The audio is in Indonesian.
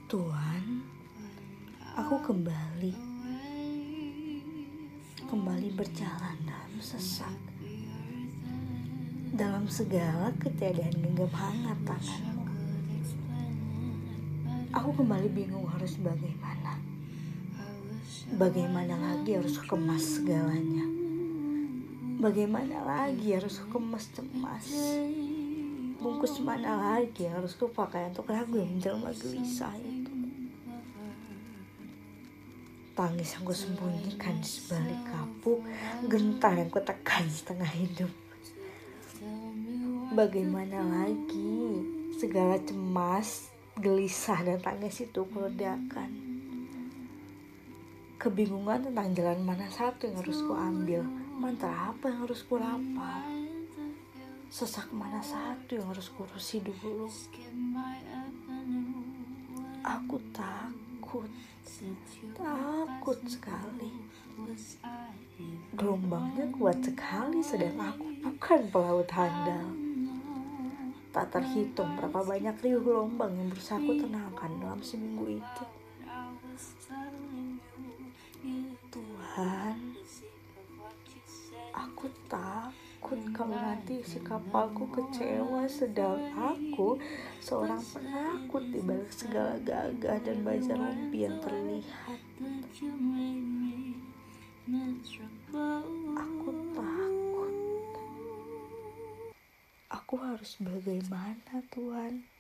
Tuhan, aku kembali berjalan dalam sesak, dalam segala ketiadaan genggam hangat tanganmu. Aku kembali bingung harus bagaimana lagi harus kemas segalanya, bagaimana lagi harus kemas cemas, bungkus mana lagi harus kupakai untuk ragu yang menjelma gelisah itu. Tangis yang kusembunyikan di sebalik kapuk, gentar yang kutekan setengah hidup. Bagaimana lagi segala cemas, gelisah dan tangis itu kuredakan. Kebingungan tentang jalan mana satu yang harus kuambil, mantra apa yang harus kulapar, sesak mana satu yang harus kurusi dulu. Aku takut sekali. Gelombangnya kuat sekali, sedang aku bukan pelaut handal. Tak terhitung berapa banyak riuh gelombang yang berusaha aku tenangkan dalam seminggu itu. Tuhan, aku takut kalau nanti si kapalku kecewa, sedang aku seorang penakut di balik segala gagah dan baja rompi yang terlihat. Aku takut. Aku harus bagaimana, Tuhan?